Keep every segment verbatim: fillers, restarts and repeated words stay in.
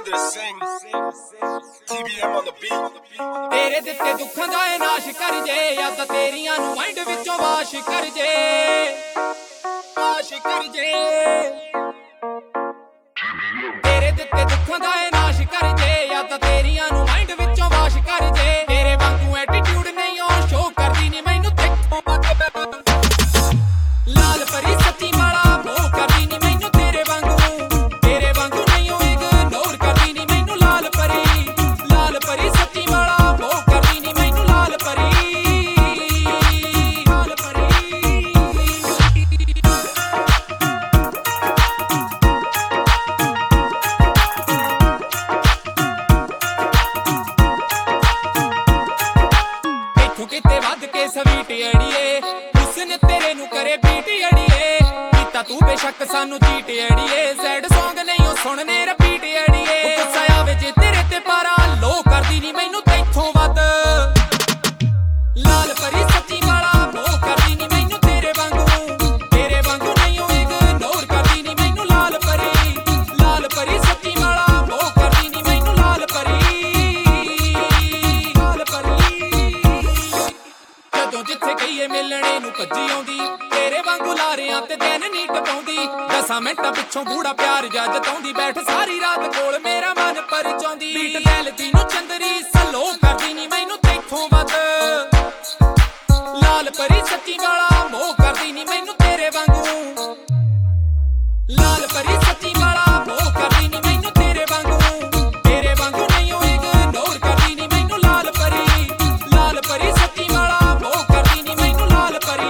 Jatinder Singh, T B M on the beat. ਤੇਰੇ ਦਿੱਤੇ ਦੁੱਖਾਂ ਦਾ ਇਹ ਨਾਸ਼ ਕਰ ਜੇ ਯਾਦਾਂ ਤੇਰੀਆਂ ਨੂੰ ਮਾਈਂਡ ਵਿੱਚੋਂ ਵਾਸ਼ ਕਰ ਜੇ ਵਾਸ਼ ਕਰ ਜੇ ਤੇਰੇ ਦਿੱਤੇ ਦੁੱਖਾਂ ਦਾ ਇਹ ਨਾਸ਼ ਕਰ ਜੇ ਯਾਦਾਂ ਤੇਰੀਆਂ ਨੂੰ ਮਾਈਂਡ ਵਿੱਚੋਂ ਵਾਸ਼ ਕਰ ਜੇ ਤੇਰੇ ਵਾਂਗੂ ਐਟੀਟਿਊਡ ਨਹੀਂ ਉਹ ਸ਼ੋ ਕਰਦੀ ਨਹੀਂ ਮੈਨੂੰ ਦੇਖੋ ਲਾਲ ਪਰੀ ਸੱਚੀ ਵਾਲਾ ਮੋਹ ਕਰਦੀ ਨਹੀਂ ਮੈਨੂੰ ਤੇਰੇ ਵਾਂਗੂ ਤੇਰੇ ਵਾਂਗੂ ਨਹੀਂ ਉਹ ਇਗਨੋਰ ਕਰਦੀ ਨਹੀਂ ਮੈਨੂੰ ਲਾਲ ਪਰੀ ਲਾਲ ਪਰੀ ਸੱਚੀ ਵਾਲਾ ਮੋਹ ਕਰਦੀ ਨਹੀਂ ਮੈਨੂੰ ਲਾਲ ਪਰੀ ਲਾਲ ਪਰੀ ਇੱਥੋਂ ਕਿਤੇ ਵੱਧ ਕੇ ਸਵੀਟ ਅੜੀਏ ਉਸਨੇ ਤੇਰੇ ਨੂੰ ਕਰੇ ਬੀਟ ਅੜੀਏ ਕੀਤਾ ਤੂੰ ਬੇਸ਼ੱਕ ਸਾਨੂੰ ਚੀਟ ਅੜੀਏ ਸੈਡ ਸੌਂਗ ਨਹੀਂ ਉਹ ਸੁਣਨੇ ਰਿਪੀਟ ਅੜੀਏ ਗੁੱਸਾ ਆਵੇ ਜੇ ਤੇਰੇ ਤੇ ਪਾਰਾ ਲੋ ਕਰਦੀ ਨਹੀਂ ਮੈਨੂੰ ਤੈਥੋਂ ਵੱਧ ਲਾਲ ਪਰੀ ਸੱਚੀ ਵਾਲਾ ਮੋਹ ਕਰਦੀ ਨਹੀਂ ਮੈਨੂੰ ਤੇਰੇ ਵਾਂਗੂ ਤੇਰੇ ਵਾਂਗੂ ਨਹੀਂ ਉਹ ਇਗਨੋਰ ਕਰਦੀ ਨਹੀਂ ਮੈਨੂੰ ਲਾਲ ਪਰੀ ਲਾਲ ਪਰੀ ਸੱਚੀ ਵਾਲਾ ਮੋਹ ਕਰਦੀ ਨਹੀਂ ਮੈਨੂੰ ਲਾਲ ਪਰੀ ਲਾਲ ਪਰੀ ਜਦੋਂ ਜਿੱਥੇ ਗਈਏ ਮਿਲਣੇ ਨੂੰ ਭੱਜੀ ਆਉਂਦੀ ਤੇਰੇ ਵਾਂਗੂ ਲਾਰਿਆਂ ਤੇ ਦਿਨ ਨੀ ਟਪਾਉਂਦੀ ਦਸਾਂ ਮਿੰਟਾਂ ਪਿੱਛੋਂ ਬੂੜਾ ਪਿਆਰ ਜੱਜ ਤਾਉਂਦੀ ਬੈਠ ਸਾਰੀ ਰਾਤ ਕੋਲ ਮੇਰਾ ਮਨ ਪਰਚਾਉਂਦੀ ਬੀਟ ਲੈਲਦੀ ਨੂੰ ਚੰਦਰੀ ਸਲੋ ਕਰਦੀ ਨੀ ਮੈਨੂੰ ਤੈਥੋਂ ਵੱਧ ਲਾਲ ਪਰੀ ਸੱਚੀ ਵਾਲਾ ਮੋਹ ਕਰਦੀ ਨੀ ਮੈਨੂੰ ਤੇਰੇ ਵਾਂਗੂ ਲਾਲ ਪਰੀ ਸੱਚੀ ਵਾਲਾ ਮੋਹ ਕਰਦੀ ਨੀ ਮੈਨੂੰ ਤੇਰੇ ਵਾਂਗੂ ਤੇਰੇ ਵਾਂਗੂ ਨਹੀਂ ਉਹ ਇਗਨੋਰ ਕਰਦੀ ਨੀ ਮੈਨੂੰ ਲਾਲ ਪਰੀ ਲਾਲ ਪਰੀ ਸੱਚੀ ਵਾਲਾ ਮੋਹ ਕਰਦੀ ਨੀ ਮੈਨੂੰ ਲਾਲ ਪਰੀ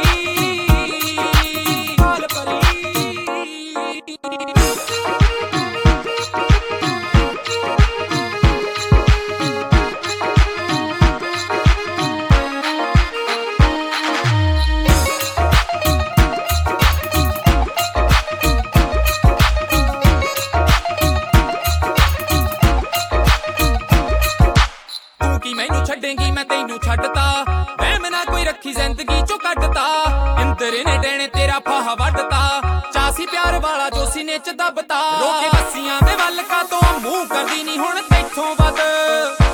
ਲਾਲ ਪਰੀ ਤੂੰ ਕੀ ਮੈਨੂੰ ਛੱਡੇਂਗੀ ਮੈਂ ਤੈਨੂੰ ਛੱਡਤਾ ਵਹਿਮ ਨਾ ਕੋਈ ਰੱਖੀ ਜ਼ਿੰਦਗੀ ਚੋਂ ਕੱਢਤਾ ਇੰਦਰ ਨੇ ਡੈਣੇ ਤੇਰਾ ਫਾਹਾ ਵੱਢਤਾ ਚਾਸੀ ਪਿਆਰ ਵਾਲਾ ਜੋ ਸੀਨੇ ਚ ਦੱਬਤਾ ਰੋਕੇ ਬੱਸੀਆਂ ਦੇ ਵੱਲ ਕਾ ਤੋਂ ਮੂੰਹ ਕਰਦੀ ਨਹੀਂ ਹੁਣ ਤੈਥੋਂ ਵੱਧ